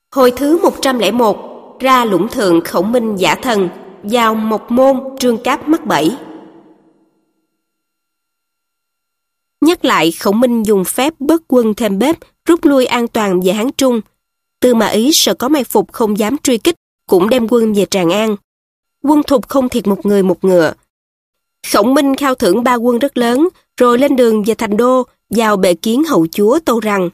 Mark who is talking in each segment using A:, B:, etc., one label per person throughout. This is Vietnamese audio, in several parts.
A: Hồi thứ 101, ra Lũng Thượng Khổng Minh giả thần, vào Mộc Môn Trương Cáp mắc bẫy. Nhắc lại, Khổng Minh dùng phép bớt quân thêm bếp, rút lui an toàn về Hán Trung. Tư Mã Ý sợ có mai phục không dám truy kích, cũng đem quân về Tràng An. Quân Thục không thiệt một người một ngựa. Khổng Minh khao thưởng 3 quân rất lớn, rồi lên đường về Thành Đô, vào bệ kiến hậu chúa Tâu Rằng.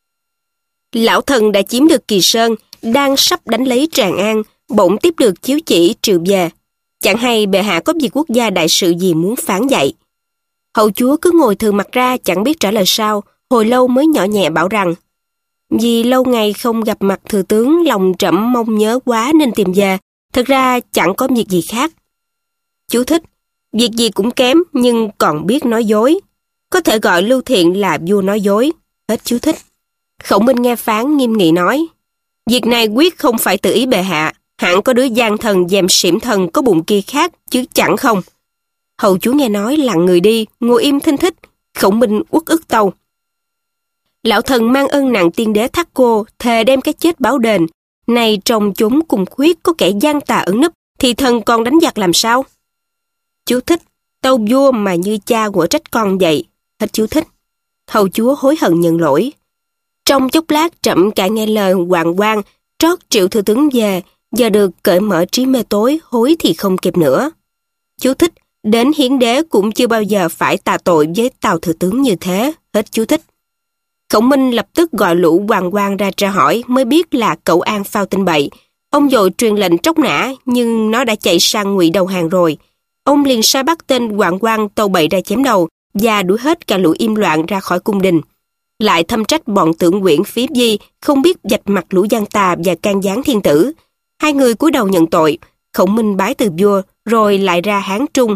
A: Lão thần đã chiếm được Kỳ Sơn, đang sắp đánh lấy Tràng An, bỗng tiếp được chiếu chỉ triệu về. Chẳng hay bệ hạ có việc quốc gia đại sự gì muốn phán dạy. Hậu chúa cứ ngồi thừ mặt ra chẳng biết trả lời sao, hồi lâu mới nhỏ nhẹ bảo rằng: vì lâu ngày không gặp mặt thừa tướng, lòng trẫm mong nhớ quá nên tìm về, thật ra chẳng có việc gì khác. Chú thích: việc gì cũng kém nhưng còn biết nói dối. Có thể gọi Lưu Thiện là vua nói dối. Hết chú thích. Khổng Minh nghe phán nghiêm nghị nói: việc này quyết không phải tự ý bệ hạ, hẳn có đứa gian thần dèm xỉm thần có bụng kia khác chứ chẳng không. Hầu chúa nghe nói lặng người đi, ngồi im thinh thích. Khổng Minh uất ức tâu: lão thần mang ơn nặng tiên đế Thác Cô, thề đem cái chết báo đền. Này trong chốn cùng khuyết có kẻ gian tà ẩn nấp, thì thần còn đánh giặc làm sao? Chú thích: tâu vua mà như cha của trách con vậy. Hết chú thích. Hầu chúa hối hận nhận lỗi. Trong chốc lát trẫm cả nghe lời hoàng quan, trót triệu thừa tướng về, giờ được cởi mở trí mê tối, hối thì không kịp nữa. Chú thích: đến hiến đế cũng chưa bao giờ phải tạ tội với Tào thừa tướng như thế. Hết chú thích. Khổng Minh lập tức gọi lũ hoàng quan ra tra hỏi, mới biết là Cẩu An phao tin bậy. Ông vội truyền lệnh tróc nã, nhưng nó đã chạy sang Ngụy đầu hàng rồi. Ông liền sai bắt tên hoàng quan tâu bậy ra chém đầu và đuổi hết cả lũ im loạn ra khỏi cung đình. Lại thâm trách bọn Tưởng Quyển Phí Di không biết vạch mặt lũ gian tà và can gián thiên tử. 2 người cúi đầu nhận tội. Khổng Minh bái từ vua, rồi lại ra Hán Trung.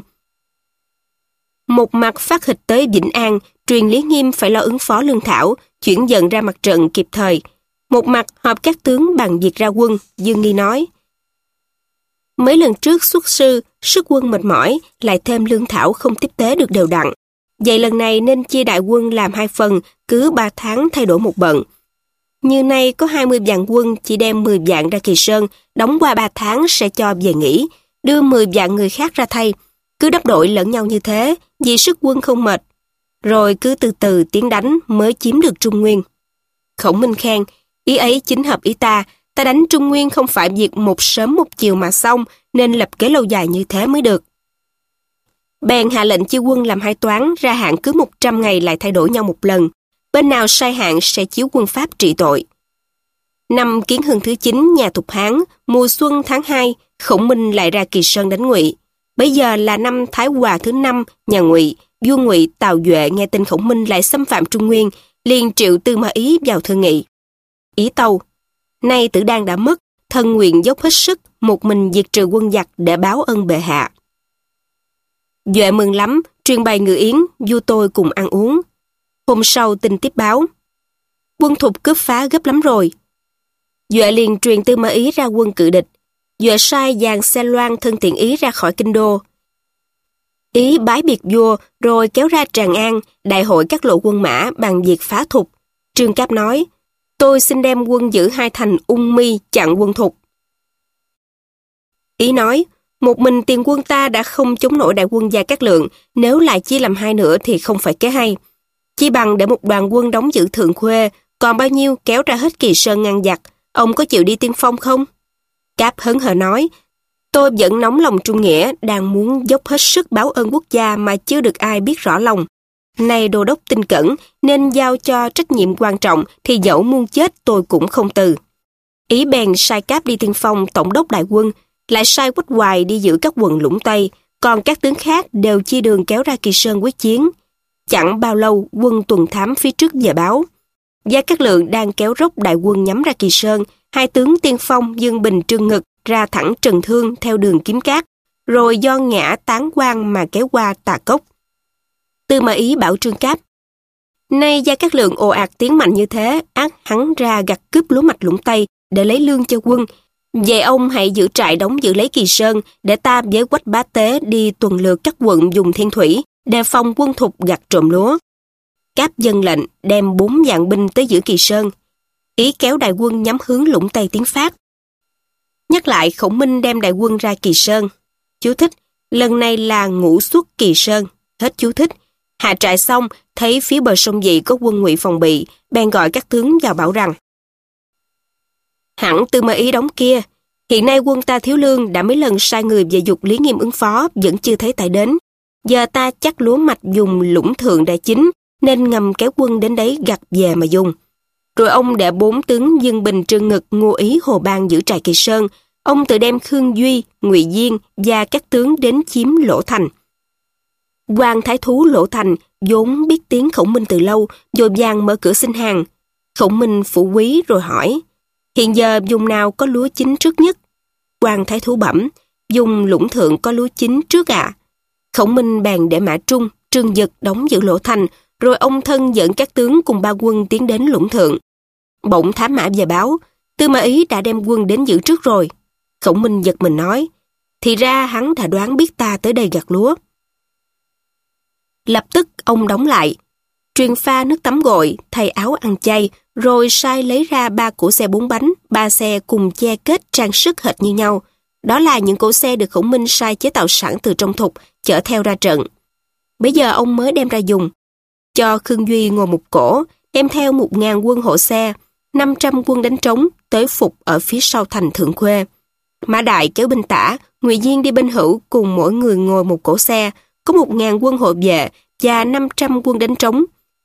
A: Một mặt phát hịch tới Vĩnh An, truyền Lý Nghiêm phải lo ứng phó lương thảo, chuyển dần ra mặt trận kịp thời. Một mặt họp các tướng bàn việc ra quân. Dương Nghi nói: mấy lần trước xuất sư, sức quân mệt mỏi, lại thêm lương thảo không tiếp tế được đều đặn. Vậy lần này nên chia đại quân làm 2 phần, cứ 3 tháng thay đổi một bận. Như nay có 20 vạn quân, chỉ đem 10 vạn ra Kỳ Sơn, đóng qua 3 tháng sẽ cho về nghỉ, đưa 10 vạn người khác ra thay. Cứ đắp đội lẫn nhau như thế, vì sức quân không mệt. Rồi cứ từ từ tiến đánh mới chiếm được Trung Nguyên. Khổng Minh khen: ý ấy chính hợp ý ta đánh Trung Nguyên không phải việc một sớm một chiều mà xong, nên lập kế lâu dài như thế mới được. Bèn hạ lệnh chia quân làm 2 toán, ra hạn cứ 100 ngày lại thay đổi nhau một lần. Bên nào sai hạn sẽ chiếu quân pháp trị tội. Năm Kiến Hưng thứ 9 nhà Thục Hán, mùa xuân tháng 2, Khổng Minh lại ra Kỳ Sơn đánh Ngụy. Bây giờ là năm Thái Hòa thứ 5 nhà Ngụy. Vua Ngụy Tào Duệ nghe tin Khổng Minh lại xâm phạm Trung Nguyên, liền triệu Tư Mã Ý vào thương nghị. Ý tâu: nay Tử Đan đã mất, thần nguyện dốc hết sức, một mình diệt trừ quân giặc để báo ơn bệ hạ. Duệ mừng lắm, truyền bày ngự yến, vua tôi cùng ăn uống. Hôm sau tin tiếp báo: quân Thục cướp phá gấp lắm rồi. Duệ liền truyền Tư Mã Ý ra quân cự địch. Duệ sai dàn xe loan thân tiện Ý ra khỏi kinh đô. Ý bái biệt vua, rồi kéo ra Tràng An, đại hội các lộ quân mã bàn việc phá Thục. Trương Cáp nói: tôi xin đem quân giữ 2 thành Ung Mi chặn quân Thục. Ý nói: một mình tiền quân ta đã không chống nổi đại quân Gia Cát Lượng, nếu lại chia làm 2 nữa thì không phải kế hay. Chỉ bằng để một đoàn quân đóng giữ Thượng Khuê, còn bao nhiêu kéo ra hết Kỳ Sơn ngăn giặc. Ông có chịu đi tiên phong không? Cáp hớn hở nói: tôi vẫn nóng lòng trung nghĩa, đang muốn dốc hết sức báo ơn quốc gia mà chưa được ai biết rõ lòng. Nay đô đốc tinh cẩn, nên giao cho trách nhiệm quan trọng, thì dẫu muôn chết tôi cũng không từ. Ý bèn sai Cáp đi tiên phong tổng đốc đại quân, lại sai Quách Hoài đi giữ các quận Lũng Tây, còn các tướng khác đều chia đường kéo ra Kỳ Sơn quyết chiến. Chẳng bao lâu, quân tuần thám phía trước về báo: Gia Cát Lượng đang kéo rốc đại quân nhắm ra Kỳ Sơn. 2 tướng tiên phong Dương Bình Trương Ngực ra thẳng Trần Thương theo đường Kiếm Cát, rồi do ngã Tán Quang mà kéo qua Tà Cốc. Tư Mã Ý bảo Trương Cáp: nay Gia Cát Lượng ồ ạt tiến mạnh như thế, ắt hắn ra gặt cướp lúa mạch Lũng Tây để lấy lương cho quân. Vậy ông hãy giữ trại đóng giữ lấy Kỳ Sơn, để ta với Quách Bá Tế đi tuần lượt các quận dùng thiên thủy, đề phòng quân Thục gặt trộm lúa. Cáp dâng lệnh đem 4 vạn binh tới giữ Kỳ Sơn. Ý kéo đại quân nhắm hướng Lũng Tây tiến phát. Nhắc lại, Khổng Minh đem đại quân ra Kỳ Sơn. Chú thích, lần này là ngũ xuất Kỳ Sơn. Hết chú thích. Hạ trại xong, thấy phía bờ sông Dị có quân Ngụy phòng bị, bèn gọi các tướng vào bảo rằng: hẳn Tư Mã Ý đóng kia, hiện nay quân ta thiếu lương, đã mấy lần sai người về giục Lý Nghiêm ứng phó, vẫn chưa thấy tại đến. Giờ ta chắc lúa mạch dùng Lũng Thượng đã chín, nên ngầm kéo quân đến đấy gặt về mà dùng. Rồi ông để 4 tướng Dương Bình, Trương Ngực, Ngô Ý, Hồ Bang giữ trại Kỳ Sơn. Ông tự đem Khương Duy, Ngụy Diên và các tướng đến chiếm Lỗ Thành. Quan Thái Thú Lỗ Thành vốn biết tiếng Khổng Minh từ lâu, vội vàng mở cửa xin hàng. Khổng Minh phủ quý rồi hỏi: hiện giờ vùng nào có lúa chín trước nhất? Quan Thái Thú bẩm: vùng Lũng Thượng có lúa chín trước ạ. Khổng Minh bèn để Mã Trung, Trương Dực đóng giữ Lỗ Thành, rồi ông thân dẫn các tướng cùng 3 quân tiến đến Lũng Thượng. Bỗng thám mã về báo, Tư Mã Ý đã đem quân đến giữ trước rồi. Khổng Minh giật mình nói: thì ra hắn đã đoán biết ta tới đây gặt lúa. Lập tức ông đóng lại, truyền pha nước tắm gội, thay áo ăn chay, rồi sai lấy ra 3 cỗ xe 4 bánh, 3 xe cùng che kết trang sức hệt như nhau. Đó là những cỗ xe được Khổng Minh sai chế tạo sẵn từ trong thục, chở theo ra trận. Bây giờ ông mới đem ra dùng. Cho Khương Duy ngồi một cỗ, đem theo 1000 quân hộ xe, 500 quân đánh trống, tới phục ở phía sau thành Thượng Khuê. Mã Đại kéo binh tả, Ngụy Diên đi bên hữu, cùng mỗi người ngồi một cỗ xe, có 1000 quân hộ vệ và 500 quân đánh trống.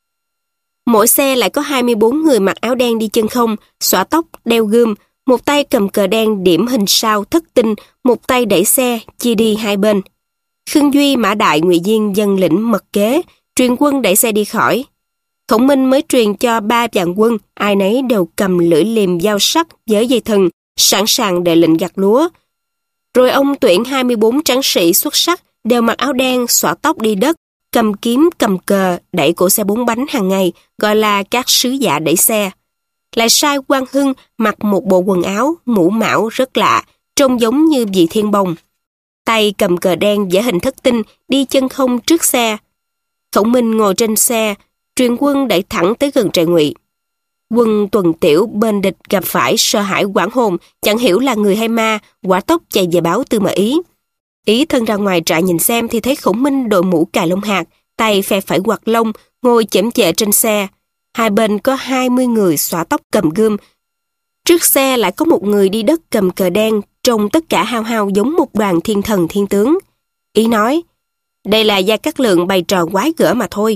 A: Mỗi xe lại có 24 người mặc áo đen đi chân không, xõa tóc, đeo gươm, một tay cầm cờ đen điểm hình sao thất tinh, một tay đẩy xe, chia đi hai bên. Khương Duy, Mã Đại, Ngụy Diên dâng lĩnh mật kế, truyền quân đẩy xe đi khỏi. Khổng Minh mới truyền cho 3 vạn quân, ai nấy đều cầm lưỡi liềm dao sắc với dây thừng, sẵn sàng đợi lệnh gặt lúa. Rồi ông tuyển 24 tráng sĩ xuất sắc, đều mặc áo đen, xõa tóc đi đất, cầm kiếm, cầm cờ, đẩy cỗ xe 4 bánh hàng ngày, gọi là các sứ giả đẩy xe. Lại sai Quang Hưng mặc một bộ quần áo, mũ mão rất lạ, trông giống như vị thiên bồng. Tay cầm cờ đen vẽ hình thất tinh, đi chân không trước xe. Khổng Minh ngồi trên xe, truyền quân đẩy thẳng tới gần trại Ngụy. Quân tuần tiểu bên địch gặp phải sợ hãi hoảng hồn, chẳng hiểu là người hay ma, hỏa tốc chạy về báo Tư Mã Ý. Ý thân ra ngoài trại nhìn xem thì thấy Khổng Minh đội mũ cài lông hạt, tay phe phải quạt lông, ngồi chễm chệ trên xe. Hai bên có 20 người xõa tóc cầm gươm. Trước xe lại có một người đi đất cầm cờ đen, trông tất cả hao hao giống một đoàn thiên thần thiên tướng. Ý nói: đây là Gia Cát Lượng bày trò quái gở mà thôi.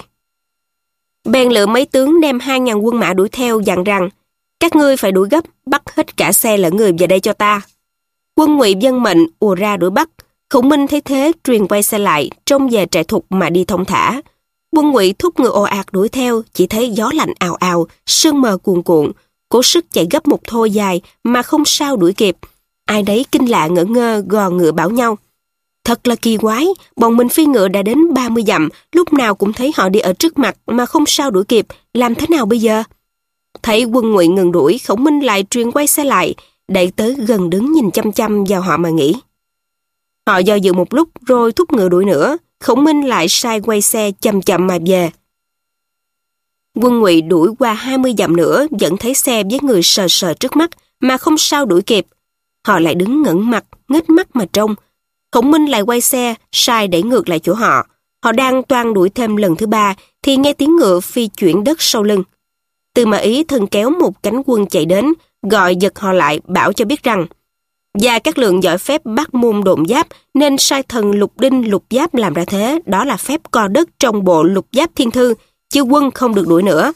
A: Bèn lựa mấy tướng đem 2000 quân mã đuổi theo, dặn rằng: các ngươi phải đuổi gấp, bắt hết cả xe lẫn người về đây cho ta. Quân Ngụy vâng mệnh ùa ra đuổi bắt. Khổng Minh thấy thế, truyền quay xe lại, trông về trại thục mà đi thông thả. Quân Ngụy thúc ngựa ồ ạt đuổi theo, chỉ thấy gió lạnh ào ào, sương mờ cuồn cuộn, cố sức chạy gấp một thô dài mà không sao đuổi kịp. Ai đấy kinh lạ ngỡ ngơ, gò ngựa bảo nhau: thật là kỳ quái, bọn mình phi ngựa đã đến 30 dặm, lúc nào cũng thấy họ đi ở trước mặt mà không sao đuổi kịp, làm thế nào bây giờ? Thấy quân Ngụy ngừng đuổi, Khổng Minh lại truyền quay xe lại, đẩy tới gần đứng nhìn chăm chăm vào họ mà nghĩ. Họ do dự một lúc rồi thúc ngựa đuổi nữa. Khổng Minh lại sai quay xe chậm chậm mà về. Quân Ngụy đuổi qua 20 dặm nữa, vẫn thấy xe với người sờ sờ trước mắt mà không sao đuổi kịp. Họ lại đứng ngẩng mặt, nghếch mắt mà trông. Khổng Minh lại quay xe, sai đẩy ngược lại chỗ họ. Họ đang toan đuổi thêm lần thứ 3 thì nghe tiếng ngựa phi chuyển đất sau lưng. Tư Mã Ý thân kéo một cánh quân chạy đến, gọi giật họ lại, bảo cho biết rằng Gia Cát Lượng giỏi phép bắt môn độn giáp, nên sai thần lục đinh lục giáp làm ra thế, đó là phép co đất trong bộ lục giáp thiên thư, chứ quân không được đuổi nữa.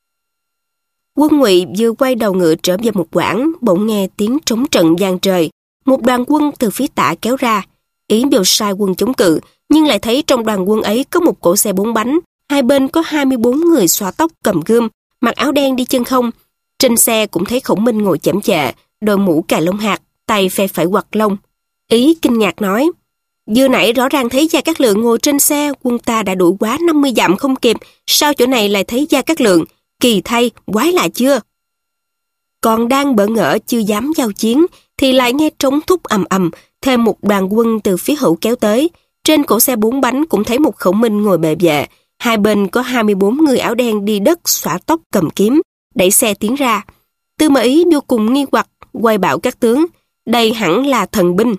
A: Quân Ngụy vừa quay đầu ngựa trở về một quãng, bỗng nghe tiếng trống trận vang trời. Một đoàn quân từ phía tả kéo ra. Ý đều sai quân chống cự, nhưng lại thấy trong đoàn quân ấy có một cỗ xe 4 bánh, hai bên có 24 người xõa tóc cầm gươm, mặc áo đen đi chân không. Trên xe cũng thấy Khổng Minh ngồi chễm chệ, đội mũ cài lông hạt, tay phe phải quạt lông. Ý kinh ngạc nói: vừa nãy rõ ràng thấy Gia Cát Lượng ngồi trên xe, quân ta đã đuổi quá 50 dặm không kịp, sao chỗ này lại thấy Gia Cát Lượng? Kỳ thay, quái lạ chưa? Còn đang bỡ ngỡ chưa dám giao chiến, thì lại nghe trống thúc ầm ầm, thêm một đoàn quân từ phía hữu kéo tới. Trên cỗ xe 4 bánh cũng thấy một Khổng Minh ngồi bệ vệ, hai bên có 24 người áo đen đi đất xõa tóc cầm kiếm, đẩy xe tiến ra. Tư Mã Ý vô cùng nghi hoặc, quay bảo các tướng, đây hẳn là thần binh.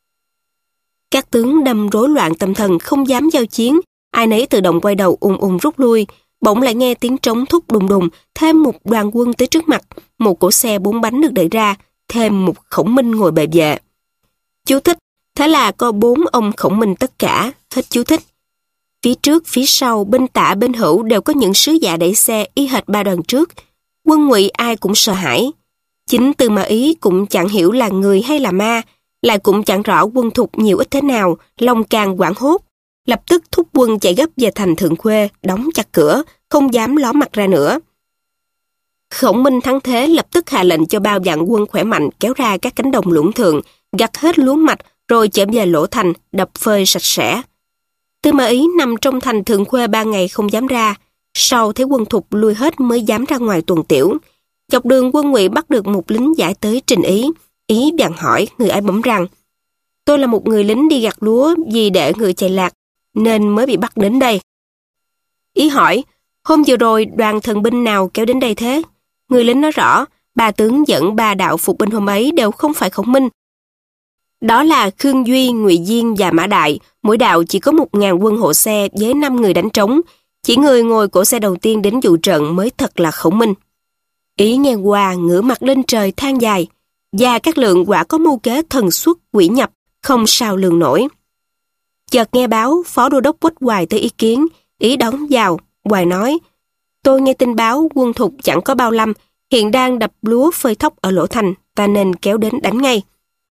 A: Các tướng đâm rối loạn tâm thần, không dám giao chiến, ai nấy tự động quay đầu ùn ùn rút lui. Bỗng lại nghe tiếng trống thúc đùng đùng, thêm một đoàn quân tới trước mặt, một cỗ xe 4 bánh được đẩy ra, thêm một Khổng Minh ngồi bệ vệ. Chú thích, thế là có 4 ông Khổng Minh tất cả, hết chú thích. Phía trước, phía sau, bên tả, bên hữu đều có những sứ giả đẩy xe y hệt 3 đoàn trước. Quân Ngụy ai cũng sợ hãi. Chính Tư Mã Ý cũng chẳng hiểu là người hay là ma, lại cũng chẳng rõ quân Thục nhiều ít thế nào, lòng càng hoảng hốt. Lập tức thúc quân chạy gấp về thành Thượng Khuê, đóng chặt cửa, không dám ló mặt ra nữa. Khổng Minh thắng thế lập tức hạ lệnh cho bao vạn quân khỏe mạnh kéo ra các cánh đồng lũng thượng, gặt hết lúa mạch rồi chở về Lỗ Thành, đập phơi sạch sẽ. Tư Mã Ý nằm trong thành Thượng Khuê 3 ngày không dám ra, sau thấy quân Thục lui hết mới dám ra ngoài tuần tiểu. Dọc đường quân Ngụy bắt được một lính giải tới trình Ý. Ý bèn hỏi, người ấy bẩm rằng, tôi là một người lính đi gặt lúa vì để người chạy lạc, nên mới bị bắt đến đây. Ý hỏi, hôm vừa rồi đoàn thần binh nào kéo đến đây thế? Người lính nói rõ, 3 tướng dẫn 3 đạo phục binh hôm ấy đều không phải Khổng Minh. Đó là Khương Duy, Ngụy Diên và Mã Đại, mỗi đạo chỉ có 1000 quân hộ xe với 5 người đánh trống. Chỉ người ngồi cổ xe đầu tiên đến dụ trận mới thật là Khổng Minh. Ý nghe qua ngửa mặt lên trời than dài, và các lượng quả có mưu kế thần xuất quỷ nhập, không sao lường nổi. Chợt nghe báo Phó Đô đốc Quách Hoài tới ý kiến, Ý đón vào. Hoài nói, tôi nghe tin báo quân Thục chẳng có bao lâm, hiện đang đập lúa phơi thóc ở Lỗ Thành, ta nên kéo đến đánh ngay.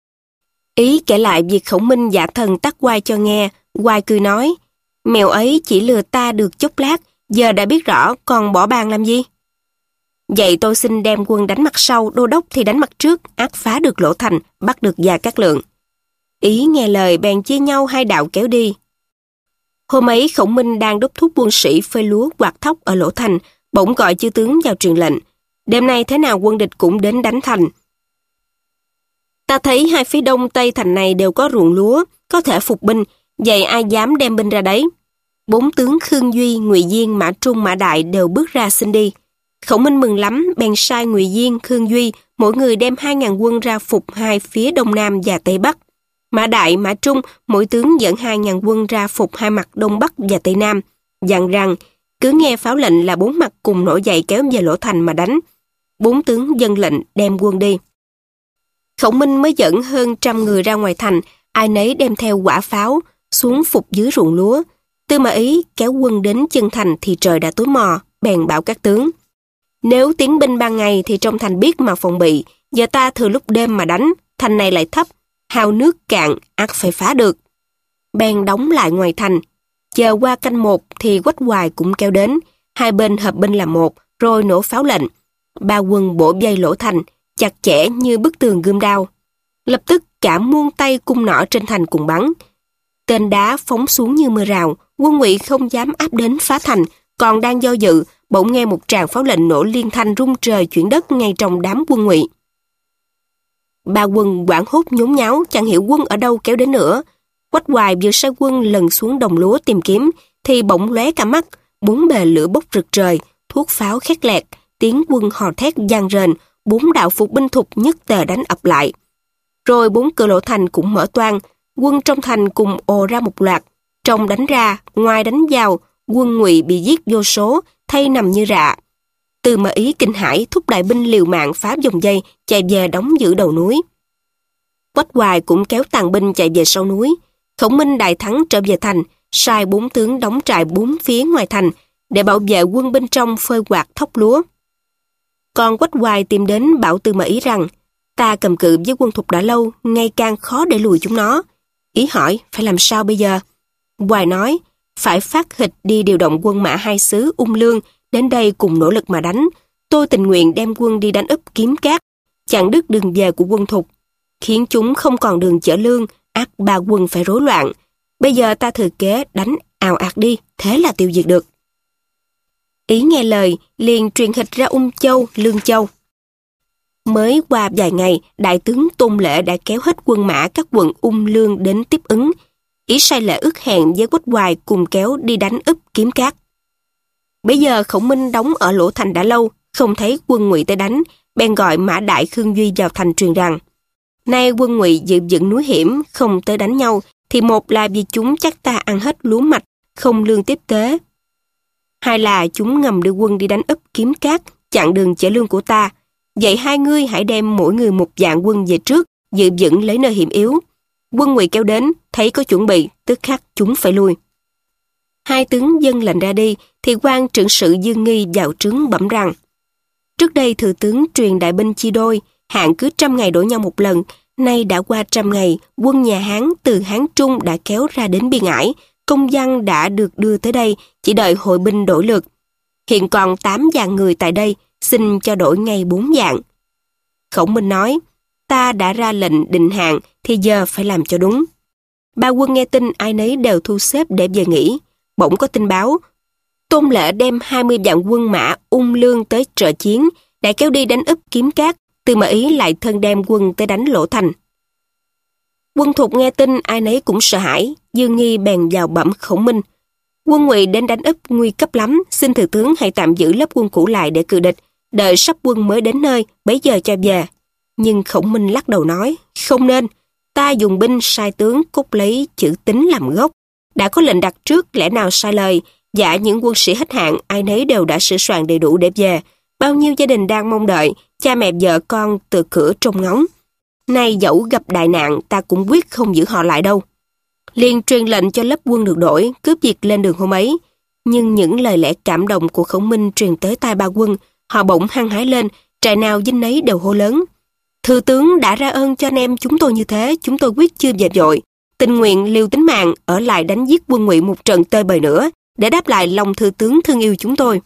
A: Ý kể lại việc Khổng Minh giả thần tắc Hoài cho nghe. Hoài cười nói, mèo ấy chỉ lừa ta được chốc lát, giờ đã biết rõ còn bỏ bàn làm gì. Vậy tôi xin đem quân đánh mặt sau, đô đốc thì đánh mặt trước, ắt phá được Lỗ Thành, bắt được Gia Cát Lượng. Ý nghe lời bèn chia nhau 2 đạo kéo đi. Hôm ấy Khổng Minh đang đốc thúc quân sĩ phơi lúa quạt thóc ở Lỗ Thành, bỗng gọi chư tướng vào truyền lệnh. Đêm nay thế nào quân địch cũng đến đánh thành. Ta thấy 2 phía đông tây thành này đều có ruộng lúa, có thể phục binh, vậy ai dám đem binh ra đấy? 4 tướng Khương Duy, Ngụy Diên, Mã Trung, Mã Đại đều bước ra xin đi. Khổng Minh mừng lắm, bèn sai Ngụy Diên, Khương Duy, mỗi người đem 2000 quân ra phục 2 phía đông nam và tây bắc. Mã Đại, Mã Trung, mỗi tướng dẫn 2000 quân ra phục 2 mặt đông bắc và tây nam, dặn rằng cứ nghe pháo lệnh là 4 mặt cùng nổi dậy kéo về Lỗ Thành mà đánh. 4 tướng dâng lệnh đem quân đi. Khổng Minh mới dẫn hơn 100 người ra ngoài thành, ai nấy đem theo quả pháo, xuống phục dưới ruộng lúa. Tư Mã Ý kéo quân đến chân thành thì trời đã tối mò, bèn bảo các tướng. Nếu tiến binh ban ngày thì trong thành biết mà phòng bị, giờ ta thừa lúc đêm mà đánh, thành này lại thấp, hao nước cạn, ắt phải phá được. Bèn đóng lại ngoài thành, chờ qua canh 1 thì Quách Hoài cũng kéo đến, 2 bên hợp binh là một, rồi nổ pháo lệnh. 3 quân bổ vây Lỗ Thành, chặt chẽ như bức tường gươm đao. Lập tức cả muôn tay cung nỏ trên thành cùng bắn. Tên đá phóng xuống như mưa rào, quân Ngụy không dám áp đến phá thành, còn đang do dự, bỗng nghe một tràng pháo lệnh nổ liên thanh rung trời chuyển đất ngay trong đám quân Ngụy. 3 quân hoảng hốt nhốn nháo, chẳng hiểu quân ở đâu kéo đến nữa. Quách Hoài vừa sai quân lần xuống đồng lúa tìm kiếm, thì bỗng lóe cả mắt, 4 bề lửa bốc rực trời, thuốc pháo khét lẹt, tiếng quân hò thét vang rền, 4 đạo phục binh Thục nhất tề đánh ập lại. Rồi 4 cửa Lỗ Thành cũng mở toang, quân trong thành cùng ồ ra một loạt, trong đánh ra, ngoài đánh vào, quân Ngụy bị giết vô số, thay nằm như rạ. Tư Mã Ý kinh hãi thúc đại binh liều mạng phá vòng dây, chạy về đóng giữ đầu núi. Quách Hoài cũng kéo tàn binh chạy về sau núi. Khổng Minh đại thắng trở về thành, sai 4 tướng đóng trại 4 phía ngoài thành để bảo vệ quân bên trong phơi quạt thóc lúa. Còn Quách Hoài tìm đến bảo Tư Mã Ý rằng, ta cầm cự với quân Thục đã lâu, ngày càng khó để lùi chúng nó. Ý hỏi, phải làm sao bây giờ? Hoài nói, phải phát hịch đi điều động quân mã 2 xứ Ung Lương đến đây cùng nỗ lực mà đánh. Tôi tình nguyện đem quân đi đánh úp Kiếm Cát, chặn đứt đường về của quân Thục, khiến chúng không còn đường chở lương, ắt 3 quân phải rối loạn. Bây giờ ta thừa kế đánh ào ạt đi, thế là tiêu diệt được. Ý nghe lời, liền truyền hịch ra Ung Châu, Lương Châu. Mới qua vài ngày, đại tướng Tôn Lễ đã kéo hết quân mã các quận Ung Lương đến tiếp ứng. Ý sai Lễ ước hẹn với Quách Hoài cùng kéo đi đánh úp Kiếm Cát. Bây giờ Khổng Minh đóng ở Lỗ Thành đã lâu, không thấy quân Ngụy tới đánh, bèn gọi Mã Đại Khương Duy vào thành truyền rằng: nay quân Ngụy giữ vững núi hiểm, không tới đánh nhau, thì một là vì chúng chắc ta ăn hết lúa mạch, không lương tiếp tế. Hai là chúng ngầm đưa quân đi đánh úp Kiếm Cát, chặn đường chở lương của ta. Vậy hai ngươi hãy đem mỗi người một vạn quân về trước, giữ vững lấy nơi hiểm yếu. Quân Ngụy kéo đến, thấy có chuẩn bị, tức khắc chúng phải lui. Hai tướng dâng lệnh ra đi, thì quan trưởng sự Dương Nghi vào trướng bẩm rằng: trước đây thừa tướng truyền đại binh chia đôi, hạn cứ 100 ngày đổi nhau một lần. Nay đã qua 100 ngày, quân nhà Hán từ Hán Trung đã kéo ra đến Biên Ải, công văn đã được đưa tới đây, chỉ đợi hội binh đổi lượt. Hiện còn 8 vạn người tại đây, xin cho đổi ngay 4 vạn. Khổng Minh nói: ta đã ra lệnh định hạn, thì giờ phải làm cho đúng. Ba quân nghe tin ai nấy đều thu xếp để về nghỉ. Bỗng có tin báo, Tôn Lệ đem 20 vạn quân mã ung lương tới trợ chiến, đã kéo đi đánh úp Kiếm Cát. Tư Mã Ý lại thân đem quân tới đánh Lỗ Thành. Quân Thục nghe tin ai nấy cũng sợ hãi. Dương Nghi bèn vào bẩm Khổng Minh: quân Ngụy đến đánh úp nguy cấp lắm, xin thừa tướng hãy tạm giữ lớp quân cũ lại để cự địch, đợi sắp quân mới đến nơi, bấy giờ cho về. Nhưng Khổng Minh lắc đầu nói: không nên, ta dùng binh sai tướng cốt lấy chữ tín làm gốc, đã có lệnh đặt trước, lẽ nào sai lời. Dạ những quân sĩ hết hạn ai nấy đều đã sửa soạn đầy đủ để về. Bao nhiêu gia đình đang mong đợi, cha mẹ vợ con từ cửa trông ngóng. Nay dẫu gặp đại nạn, ta cũng quyết không giữ họ lại đâu. Liền truyền lệnh cho lớp quân được đổi, cướp việc lên đường hôm ấy. Nhưng những lời lẽ cảm động của Khổng Minh truyền tới tai ba quân, họ bỗng hăng hái lên, trại nào dinh nấy đều hô lớn: thừa tướng đã ra ơn cho anh em chúng tôi như thế, chúng tôi quyết chưa về vội, tình nguyện liều tính mạng ở lại đánh giết quân Ngụy một trận tơi bời nữa, để đáp lại lòng thừa tướng thương yêu chúng tôi.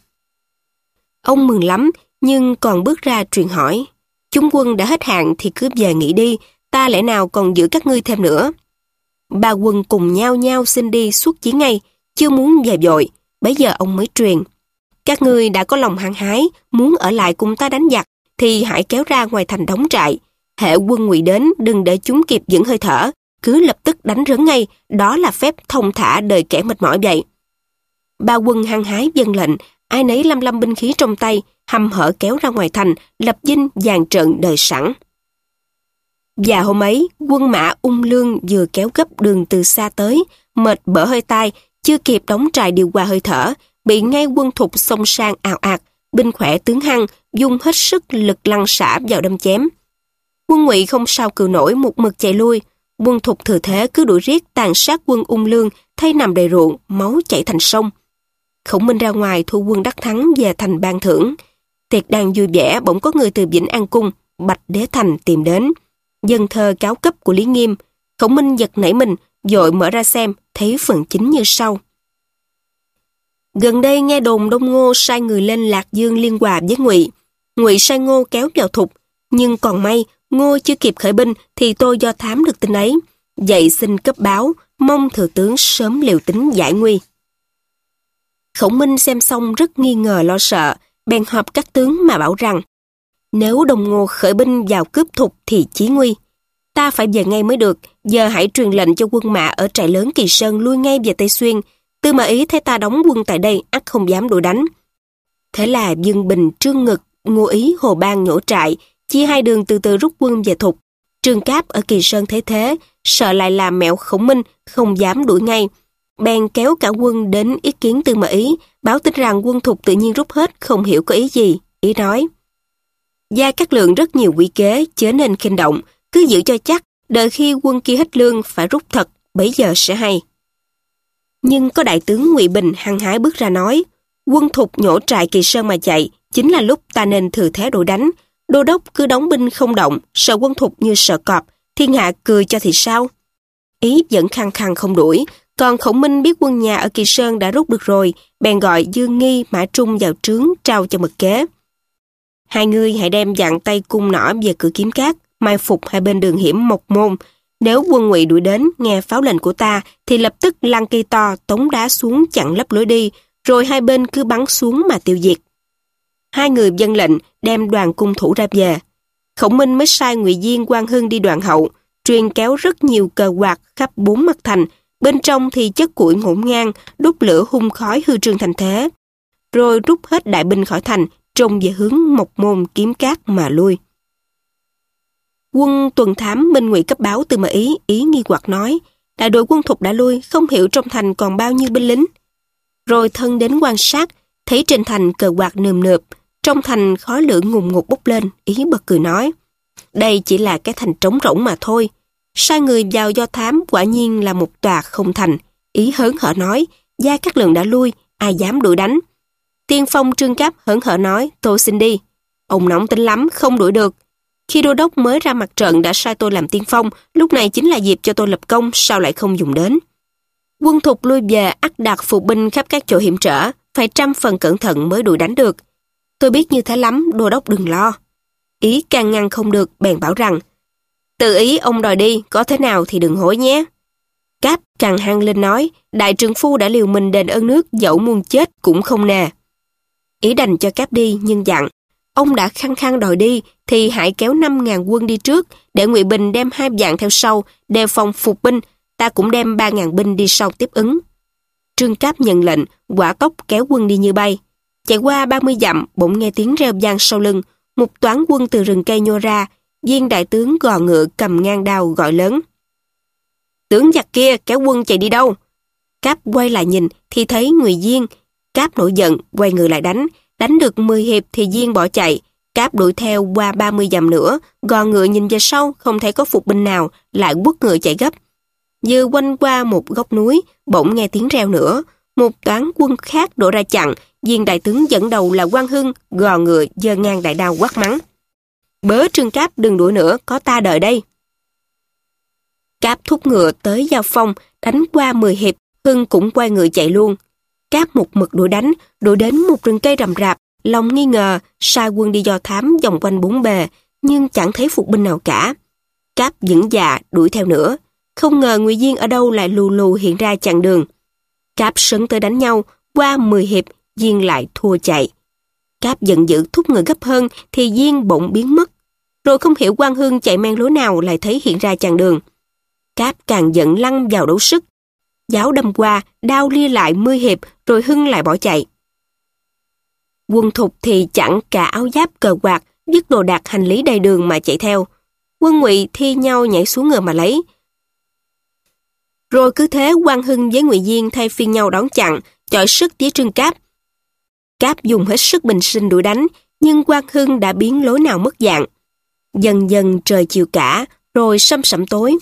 A: Ông mừng lắm, nhưng còn bước ra truyền hỏi: chúng quân đã hết hạn thì cứ về nghỉ đi, ta lẽ nào còn giữ các ngươi thêm nữa. Ba quân cùng nhau nhau xin đi xuất chiến ngay, chưa muốn về vội. Bấy giờ ông mới truyền: các ngươi đã có lòng hăng hái, muốn ở lại cùng ta đánh giặc, thì hãy kéo ra ngoài thành đóng trại. Hễ quân Ngụy đến, đừng để chúng kịp giữ hơi thở, cứ lập tức đánh rấn ngay, đó là phép thông thả đời kẻ mệt mỏi vậy. Ba quân hăng hái vâng lệnh, ai nấy lăm lăm binh khí trong tay, hăm hở kéo ra ngoài thành, lập dinh dàn trận đợi sẵn. Và hôm ấy, quân mã ung lương vừa kéo gấp đường từ xa tới, mệt bở hơi tai, chưa kịp đóng trại điều hòa hơi thở, bị ngay quân Thục xông sang ào ạt, binh khỏe tướng hăng, dùng hết sức lực lăn xả vào đâm chém. Quân Ngụy không sao cự nổi, một mực chạy lui. Quân Thục thừa thế cứ đuổi riết tàn sát quân ung lương, thấy nằm đầy ruộng, máu chảy thành sông. Khổng Minh ra ngoài thu quân đắc thắng về thành ban thưởng. Tiệc đang vui vẻ, bỗng có người từ Vĩnh An Cung, Bạch Đế Thành tìm đến. Dân thơ cáo cấp của Lý Nghiêm. Khổng Minh giật nảy mình, vội mở ra xem, thấy phần chính như sau: gần đây nghe đồn Đông Ngô sai người lên Lạc Dương liên hòa với Ngụy. Ngụy sai Ngô kéo vào Thục, nhưng còn may Ngô chưa kịp khởi binh thì tôi do thám được tin ấy. Vậy xin cấp báo, mong thừa tướng sớm liều tính giải nguy. Khổng Minh xem xong rất nghi ngờ lo sợ, bèn họp các tướng mà bảo rằng: nếu Đông Ngô khởi binh vào cướp Thục thì chí nguy. Ta phải về ngay mới được, giờ hãy truyền lệnh cho quân mã ở trại lớn Kỳ Sơn lui ngay về Tây Xuyên. Tư Mã Ý thấy ta đóng quân tại đây, ắt không dám đuổi đánh. Thế là Dương Bình, Trương Ngực, Ngô Ý, Hồ Bang nhổ trại, chia hai đường từ từ rút quân về Thục. Trương Cáp ở Kỳ Sơn thấy thế, sợ lại làm mẹo Khổng Minh, không dám đuổi ngay. Bèn kéo cả quân đến ý kiến Tư Mã Ý, báo tin rằng quân Thục tự nhiên rút hết, không hiểu có ý gì. Ý nói: Gia Cát Lượng rất nhiều quỷ kế, chớ nên khinh động, cứ giữ cho chắc, đợi khi quân kia hết lương phải rút thật, bấy giờ sẽ hay. Nhưng có đại tướng Ngụy Bình hăng hái bước ra nói: quân Thục nhổ trại Kỳ Sơn mà chạy, chính là lúc ta nên thừa thế đuổi đánh. Đô đốc cứ đóng binh không động, sợ quân Thục như sợ cọp, thiên hạ cười cho thì sao? Ý vẫn khăng khăng không đuổi. Còn Khổng Minh biết quân nhà ở Kỳ Sơn đã rút được rồi, bèn gọi Dương Nghi, Mã Trung vào trướng trao cho mật kế: hai người hãy đem dặn tay cung nỏ về cửa Kiếm Cát, mai phục hai bên đường hiểm Mộc Môn. Nếu quân Ngụy đuổi đến, nghe pháo lệnh của ta, thì lập tức lăn cây to, tống đá xuống chặn lấp lối đi, rồi hai bên cứ bắn xuống mà tiêu diệt. Hai người vâng lệnh, đem đoàn cung thủ ra về. Khổng Minh mới sai Ngụy Diên, Quang Hưng đi đoạn hậu, truyền kéo rất nhiều cờ quạt khắp bốn mặt thành, bên trong thì chất củi ngổn ngang, đốt lửa hun khói hư trương thành thế. Rồi rút hết đại binh khỏi thành, trông về hướng Mộc Môn Kiếm Cát mà lui. Quân tuần thám Minh Ngụy cấp báo Tư Mã Ý nghi hoặc nói, đại đội quân Thục đã lui, không hiểu trong thành còn bao nhiêu binh lính. Rồi thân đến quan sát, thấy trên thành cờ quạt nườm nượp, trong thành khói lửa ngùn ngụt bốc lên. Ý bật cười nói, đây chỉ là cái thành trống rỗng mà thôi. Sai người vào do thám, quả nhiên là một tòa không thành. Ý hớn hở nói, Gia Cát Lượng đã lui, ai dám đuổi đánh. Tiên phong Trương Cáp hớn hở nói, tôi xin đi. Ông nóng tính lắm, không đuổi được. Khi đô đốc mới ra mặt trận đã sai tôi làm tiên phong, lúc này chính là dịp cho tôi lập công, sao lại không dùng đến. Quân Thục lui về ắt đặt phục binh khắp các chỗ hiểm trở, phải 100% cẩn thận mới đuổi đánh được. Tôi biết như thế lắm, đô đốc đừng lo. Ý càng ngăn không được, bèn bảo rằng, tự ý ông đòi đi, có thế nào thì đừng hối nhé. Cáp càng hăng lên nói, đại trượng phu đã liều mình đền ơn nước, dẫu muôn chết cũng không nề. Ý đành cho Cáp đi, nhưng dặn, ông đã khăng khăng đòi đi, thì hãy kéo 5.000 quân đi trước, để Ngụy Bình đem 2 vạn theo sau, đề phòng phục binh, ta cũng đem 3.000 binh đi sau tiếp ứng. Trương Cáp nhận lệnh, quả tốc kéo quân đi như bay. Chạy qua 30 dặm, bỗng nghe tiếng reo vang sau lưng, một toán quân từ rừng cây nhô ra, viên đại tướng gò ngựa cầm ngang đao gọi lớn. Tướng giặc kia, kéo quân chạy đi đâu? Cáp quay lại nhìn, thì thấy Ngụy Diên. Cáp nổi giận, quay người lại đánh được 10 hiệp thì Diên bỏ chạy. Cáp đuổi theo qua 30 dặm nữa, gò ngựa nhìn về sau, không thấy có phục binh nào, lại quất ngựa chạy gấp. Vừa quanh qua một góc núi, bỗng nghe tiếng reo nữa, một toán quân khác đổ ra chặn, viên đại tướng dẫn đầu là Quang Hưng, gò ngựa giơ ngang đại đao quát mắng. Bớ Trương Cáp đừng đuổi nữa, có ta đợi đây. Cáp thúc ngựa tới giao phong, đánh qua 10 hiệp, Hưng cũng quay ngựa chạy luôn. Cáp một mực đuổi đánh, đuổi đến một rừng cây rậm rạp, lòng nghi ngờ, sai quân đi dò thám vòng quanh bốn bề, nhưng chẳng thấy phục binh nào cả. Cáp vững dạ đuổi theo nữa, không ngờ Ngụy Diên ở đâu lại lù lù hiện ra chặn đường. Cáp sấn tới đánh nhau, qua 10 hiệp, Diên lại thua chạy. Cáp giận dữ thúc ngựa gấp hơn, thì Diên bỗng biến mất. Rồi không hiểu Quang Hưng chạy men lối nào lại thấy hiện ra chặn đường. Cáp càng giận lăn vào đấu sức. Giáo đâm qua, đao lia lại 10 hiệp, rồi Hưng lại bỏ chạy. Quân Thục thì chẳng cả áo giáp cờ quạt, dứt đồ đạc hành lý đầy đường mà chạy theo. Quân Ngụy thi nhau nhảy xuống ngựa mà lấy. Rồi cứ thế Quang Hưng với Ngụy Diên thay phiên nhau đón chặn, chọi sức với Trương Cáp. Cáp dùng hết sức bình sinh đuổi đánh, nhưng Quang Hưng đã biến lối nào mất dạng. Dần dần trời chiều cả, rồi săm sẩm tối.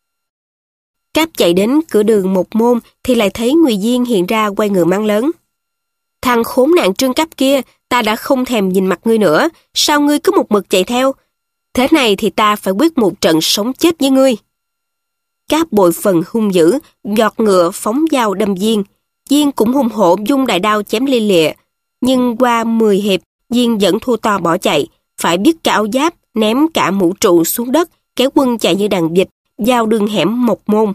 A: Cáp chạy đến cửa đường Một Môn thì lại thấy Ngụy Diên hiện ra quay ngựa mắng lớn. Thằng khốn nạn Trương Cáp kia, ta đã không thèm nhìn mặt ngươi nữa, sao ngươi cứ một mực chạy theo? Thế này thì ta phải quyết một trận sống chết với ngươi. Cáp bội phần hung dữ, giọt ngựa phóng dao đâm Diên. Diên cũng hung hổ dung đại đao chém lia lịa. Nhưng qua 10 hiệp, Diên vẫn thua to bỏ chạy, phải biết cả áo giáp, ném cả mũ trụ xuống đất, kéo quân chạy như đàn vịt, vào đường hẻm Mộc Môn.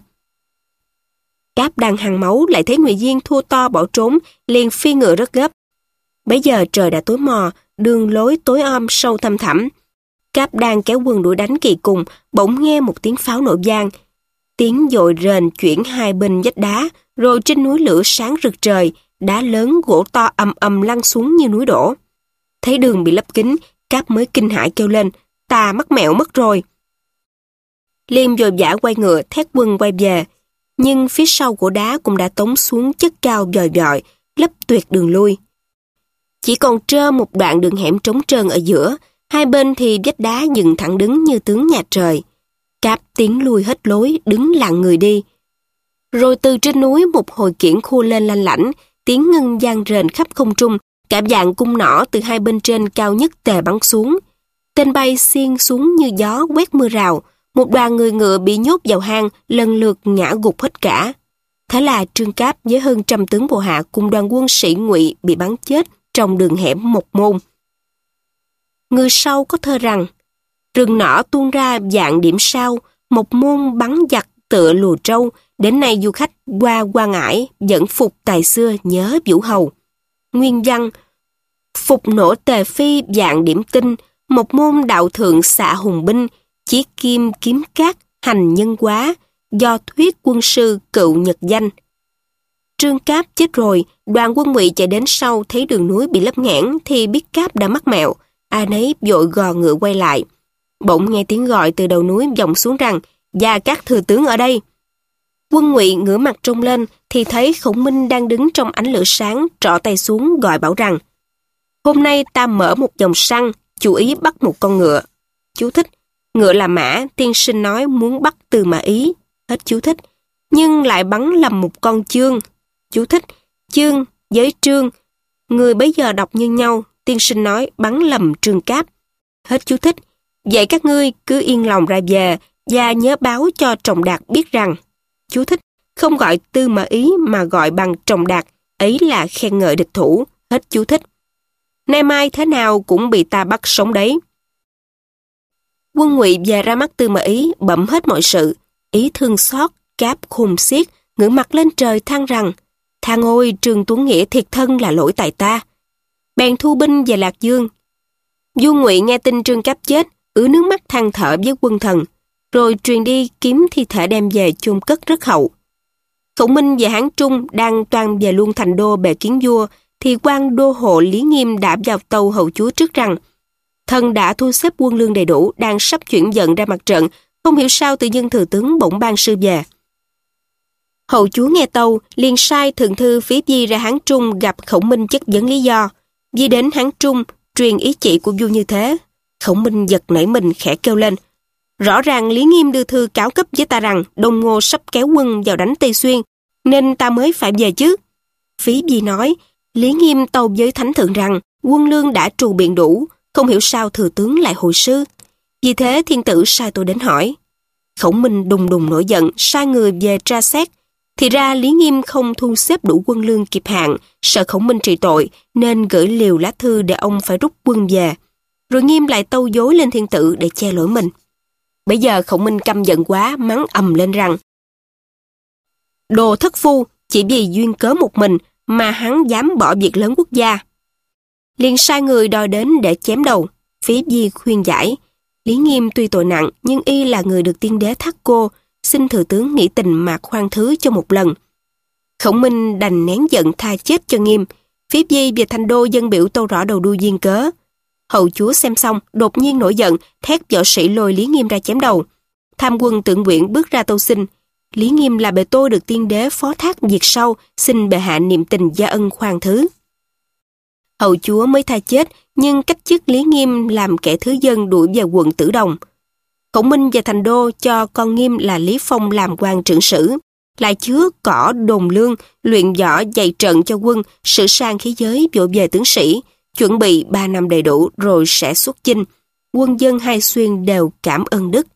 A: Cáp đang hằng máu lại thấy Ngụy Diên thua to bỏ trốn, liền phi ngựa rất gấp. Bấy giờ trời đã tối mò, đường lối tối om sâu thăm thẳm. Cáp đang kéo quân đuổi đánh kỳ cùng, bỗng nghe một tiếng pháo nổ vang. Tiếng dội rền chuyển hai bên vách đá, rồi trên núi lửa sáng rực trời, đá lớn gỗ to ầm ầm lăn xuống như núi đổ. Thấy đường bị lấp kín, Cáp mới kinh hãi kêu lên, ta mắc mẹo mất rồi. Liêm vội vã quay ngựa thét quân quay về, nhưng phía sau của đá cũng đã tống xuống chất cao vòi vọi, lấp tuyệt đường lui. Chỉ còn trơ một đoạn đường hẻm trống trơn ở giữa, hai bên thì vách đá dựng thẳng đứng như tướng nhà trời. Cáp tiến lui hết lối, đứng lặng người đi. Rồi từ trên núi một hồi kiển khua lên lanh lảnh, tiếng ngân vang rền khắp không trung, cả vạn cung nỏ từ hai bên trên cao nhất tề bắn xuống. Tên bay xiên xuống như gió quét mưa rào, một đoàn người ngựa bị nhốt vào hang lần lượt ngã gục hết cả. Thế là Trương Cáp với hơn 100 tướng bộ hạ cùng đoàn quân sĩ Ngụy bị bắn chết trong đường hẻm Mộc Môn. Người sau có thơ rằng, rừng nỏ tuôn ra dạng điểm sao, Mộc Môn bắn giặc tựa lùa trâu, đến nay du khách qua Quan Ải vẫn phục tài xưa nhớ Vũ Hầu. Nguyên văn, phục nổ tề phi dạng điểm tinh, Mộc Môn đạo thượng xạ hùng binh, chí kim kiếm cát hành nhân quá, do thuyết quân sư cựu nhật danh. Trương Cáp chết rồi, đoàn quân Ngụy chạy đến sau thấy đường núi bị lấp nghẽn thì biết Cáp đã mắc mẹo, ai nấy vội gò ngựa quay lại. Bỗng nghe tiếng gọi từ đầu núi vọng xuống rằng: "Gia Cát thừa tướng ở đây." Quân Ngụy ngửa mặt trông lên thì thấy Khổng Minh đang đứng trong ánh lửa sáng, trỏ tay xuống gọi bảo rằng: "Hôm nay ta mở một dòng săn, chủ ý bắt một con ngựa." Chú thích: ngựa là mã, tiên sinh nói muốn bắt Tư Mã Ý. Hết chú thích. Nhưng lại bắn lầm một con chương. Chú thích: chương với trương, người bấy giờ đọc như nhau, tiên sinh nói bắn lầm Trương Cáp. Hết chú thích. Vậy các ngươi cứ yên lòng ra về và nhớ báo cho Trọng Đạt biết rằng, chú thích, không gọi Tư Mã Ý mà gọi bằng Trọng Đạt, ấy là khen ngợi địch thủ. Hết chú thích. Nay mai thế nào cũng bị ta bắt sống đấy. Quân Ngụy về ra mắt Tư Mã Ý bẩm hết mọi sự. Ý thương xót, Cáp khôn xiết, ngửa mặt lên trời than rằng: "Thang ôi, Trương Tuấn Nghĩa thiệt thân là lỗi tại ta." Bèn thu binh về Lạc Dương. Vua Ngụy nghe tin Trương Cáp chết, ứa nước mắt than thở với quân thần, rồi truyền đi kiếm thi thể đem về chôn cất rất hậu. Khổng Minh và Hán Trung đang toan về luôn thành đô bệ kiến vua, thì quan đô hộ Lý Nghiêm đã vào tâu hầu chúa trước rằng: "Thần đã thu xếp quân lương đầy đủ, đang sắp chuyển dẫn ra mặt trận, không hiểu sao tự dưng thừa tướng bỗng ban sư về." Hầu chúa nghe tâu, liền sai thượng thư Phí Di ra Hán Trung gặp Khổng Minh chất vấn lý do. Di đến Hán Trung, truyền ý chỉ của vua như thế. Khổng Minh giật nảy mình khẽ kêu lên: "Rõ ràng Lý Nghiêm đưa thư cáo cấp với ta rằng Đông Ngô sắp kéo quân vào đánh Tây Xuyên, nên ta mới phải về chứ." Phí Di nói: "Lý Nghiêm tâu với thánh thượng rằng quân lương đã trù biện đủ, không hiểu sao thừa tướng lại hồi sư. Vì thế thiên tử sai tôi đến hỏi." Khổng Minh đùng đùng nổi giận, sai người về tra xét. Thì ra Lý Nghiêm không thu xếp đủ quân lương kịp hạn, sợ Khổng Minh trị tội, nên gửi liều lá thư để ông phải rút quân về. Rồi Nghiêm lại tâu dối lên thiên tử để che lỗi mình. Bây giờ Khổng Minh căm giận quá, mắng ầm lên rằng: "Đồ thất phu, chỉ vì duyên cớ một mình mà hắn dám bỏ việc lớn quốc gia." Liền sai người đòi đến để chém đầu. Phí Di khuyên giải: Lý Nghiêm tuy tội nặng, nhưng y là người được tiên đế thác cô, xin thừa tướng nghĩ tình mà khoan thứ cho một lần. Khổng Minh đành nén giận tha chết cho Nghiêm. Phí Di về thành đô dân biểu tâu rõ đầu đuôi duyên cớ. Hầu chúa xem xong, đột nhiên nổi giận, thét võ sĩ lôi Lý Nghiêm ra chém đầu. Tham quân Tượng Nguyện bước ra tâu xin: Lý Nghiêm là bề tôi được tiên đế phó thác việc sau, xin bệ hạ niệm tình gia ân khoan thứ. Hầu chúa mới tha chết, nhưng cách chức Lý Nghiêm làm kẻ thứ dân đuổi về quận Tử Đồng. Khổng Minh về thành đô cho con Nghiêm là Lý Phong làm quan trưởng sử, lại chứa cỏ đồn lương, luyện võ dày trận cho quân, sửa sang khí giới vội về tướng sĩ, chuẩn bị 3 năm đầy đủ rồi sẽ xuất chinh. Quân dân hai xuyên đều cảm ơn đức.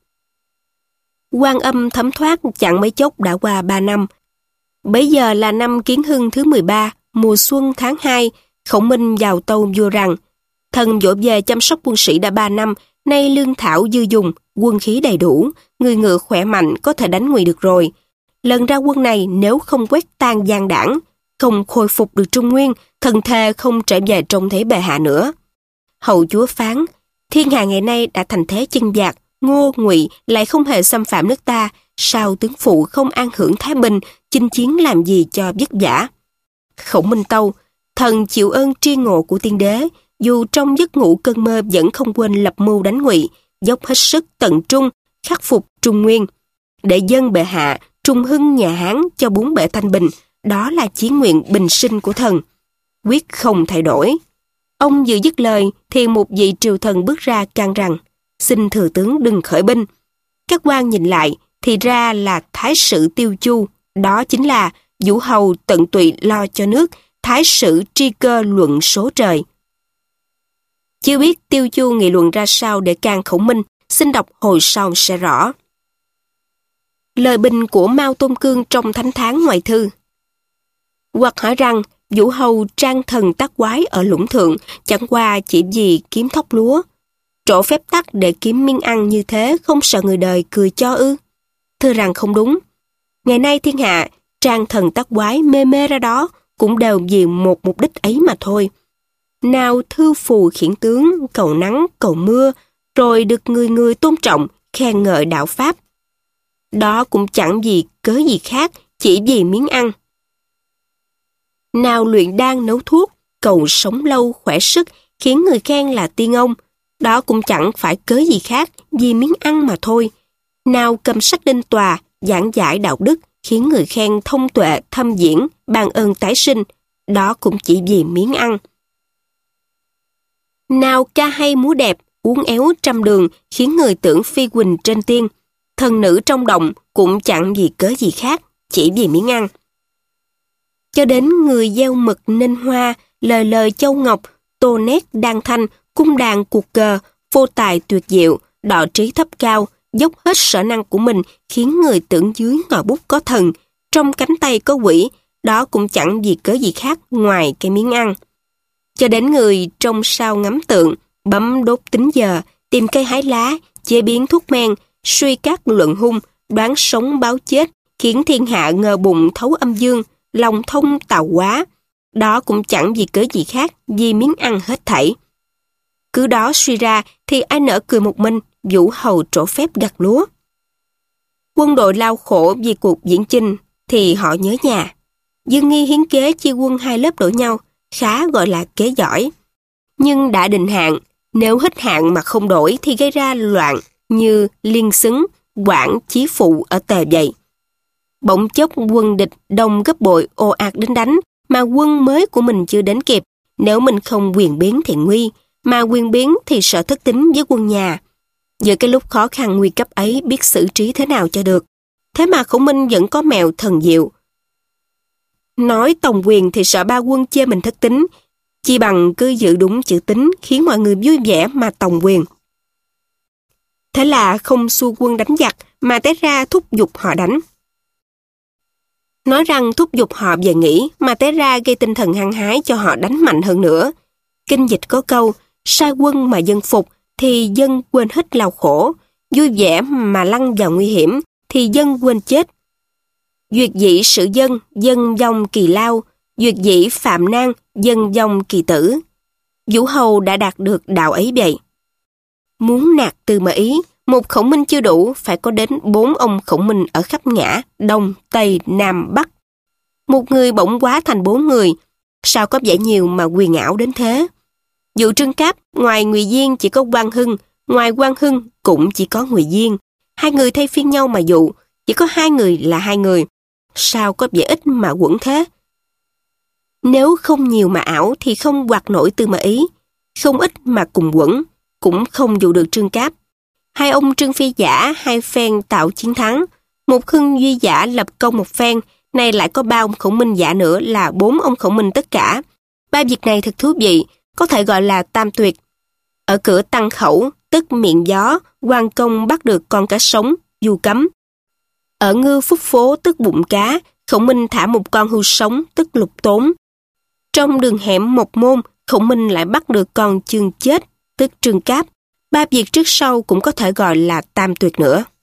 A: Quan Âm thấm thoát chẳng mấy chốc đã qua 3 năm. Bấy giờ là năm Kiến Hưng thứ 13, mùa xuân tháng 2, Khổng Minh vào tâu vua rằng: thần vội về chăm sóc quân sĩ đã 3 năm, nay lương thảo dư dùng, quân khí đầy đủ, người ngựa khỏe mạnh có thể đánh Ngụy được rồi. Lần ra quân này nếu không quét tan gian đảng, không khôi phục được Trung Nguyên, thần thề không trở về trông thấy bệ hạ nữa. Hầu chúa phán: thiên hạ ngày nay đã thành thế chân vạc, Ngô, Ngụy lại không hề xâm phạm nước ta, sao tướng phụ không an hưởng thái bình, chinh chiến làm gì cho vất vả. Khổng Minh tâu: thần chịu ơn tri ngộ của tiên đế, dù trong giấc ngủ cơn mơ vẫn không quên lập mưu đánh Ngụy, dốc hết sức tận trung, khắc phục Trung Nguyên. Để dân bệ hạ, trung hưng nhà Hán cho 4 bể thanh bình, đó là chí nguyện bình sinh của thần, quyết không thay đổi. Ông vừa dứt lời thì một vị triều thần bước ra can rằng: xin thừa tướng đừng khởi binh. Các quan nhìn lại thì ra là thái sử Tiêu Chu, đó chính là vũ hầu tận tụy lo cho nước, thái sử tri cơ luận số trời. Chưa biết Tiêu Chu nghị luận ra sao để can Khổng Minh, xin đọc hồi sau sẽ rõ. Lời bình của Mao Tôn Cương trong Thánh Tháng ngoại thư. Hoặc hỏi rằng vũ hầu trang thần tác quái ở Lũng Thượng chẳng qua chỉ vì kiếm thóc lúa, trổ phép tắc để kiếm miếng ăn như thế không sợ người đời cười cho ư? Thưa rằng không đúng. Ngày nay thiên hạ trang thần tác quái mê mê ra đó cũng đều vì một mục đích ấy mà thôi. Nào thư phù khiển tướng, cầu nắng, cầu mưa, rồi được người người tôn trọng, khen ngợi đạo Pháp. Đó cũng chẳng vì cớ gì khác, chỉ vì miếng ăn. nào luyện đan nấu thuốc, cầu sống lâu khỏe sức, khiến người khen là tiên ông. Đó cũng chẳng phải cớ gì khác vì miếng ăn mà thôi. Nào cầm sách lên tòa, giảng giải đạo đức, khiến người khen thông tuệ, thâm diễn, ban ơn tái sinh. Đó cũng chỉ vì miếng ăn. Nào ca hay múa đẹp, uốn éo trăm đường, khiến người tưởng phi quỳnh trên tiên. Thần nữ trong động cũng chẳng vì cớ gì khác, chỉ vì miếng ăn. Cho đến người gieo mực nên hoa, lời lời châu ngọc, tô nét đan thanh, cung đàn cuộc cờ, phô tài tuyệt diệu, đọ trí thấp cao, dốc hết sở năng của mình, khiến người tưởng dưới ngòi bút có thần, trong cánh tay có quỷ. Đó cũng chẳng vì cớ gì khác ngoài cái miếng ăn. Cho đến người trong sao ngắm tượng, bấm đốt tính giờ, tìm cây hái lá, chế biến thuốc men, suy các luận hung, đoán sống báo chết, khiến thiên hạ ngờ bụng thấu âm dương, lòng thông tào hóa. Đó cũng chẳng vì cớ gì khác, vì miếng ăn hết thảy. Cứ đó suy ra thì ai nỡ cười một mình, vũ hầu trổ phép gặt lúa. Quân đội lao khổ vì cuộc diễn chinh thì họ nhớ nhà. Dương Nghi hiến kế chia quân hai lớp đổi nhau, khá gọi là kế giỏi. Nhưng đã định hạn, nếu hết hạn mà không đổi thì gây ra loạn như Liên Xứng, Quảng, Chí Phụ ở Tề vậy. Bỗng chốc quân địch đông gấp bội ồ ạt đến đánh, mà quân mới của mình chưa đến kịp. Nếu mình không quyền biến thì nguy, mà quyền biến thì sợ thất tín với quân nhà. Giữa cái lúc khó khăn nguy cấp ấy biết xử trí thế nào cho được. Thế mà Khổng Minh vẫn có mẹo thần diệu. Nói tòng quyền thì sợ ba quân chê mình thất tín, chi bằng cứ giữ đúng chữ tín, khiến mọi người vui vẻ mà tòng quyền. Thế là không xua quân đánh giặc, mà té ra thúc giục họ đánh. Nói rằng thúc giục họ về nghỉ, mà té ra gây tinh thần hăng hái cho họ đánh mạnh hơn nữa. Kinh dịch có câu, sai quân mà dân phục, thì dân quên hết lao khổ, vui vẻ mà lăn vào nguy hiểm, thì dân quên chết. Duyệt dĩ sự dân, dân vong kỳ lao, duyệt dĩ phạm nan, dân vong kỳ tử. Vũ Hầu đã đạt được đạo ấy vậy. Muốn nạt Tư Mã Ý, một Khổng Minh chưa đủ, phải có đến 4 ông Khổng Minh ở khắp ngã, Đông, Tây, Nam, Bắc. Một người bỗng quá thành 4 người, sao có vẻ nhiều mà quyền ảo đến thế? Vụ Trương Cáp, ngoài Ngụy Diên chỉ có Quang Hưng, ngoài Quang Hưng cũng chỉ có Ngụy Diên. Hai người thay phiên nhau mà dụ, chỉ có 2 người là 2 người. Sao có vẻ ít mà quẩn thế? Nếu không nhiều mà ảo thì không quạt nổi Tư Mã Ý, không ít mà cùng quẩn, cũng không dụ được Trương Cáp. 2 ông Trương Phi giả 2 phen tạo chiến thắng, một Hưng Duy giả lập công một phen, nay lại có 3 ông Khổng Minh giả nữa là 4 ông Khổng Minh tất cả. 3 việc này thật thú vị, có thể gọi là tam tuyệt. Ở cửa Tăng Khẩu, tức miệng gió, Quan Công bắt được con cá sống, Du Cấm. Ở Ngư Phúc Phố, tức bụng cá, Khổng Minh thả một con hươu sống, tức Lục Tốn. Trong đường hẻm Mộc Môn, Khổng Minh lại bắt được con Chương Chết, tức Trương Cáp. 3 việc trước sau cũng có thể gọi là tam tuyệt nữa.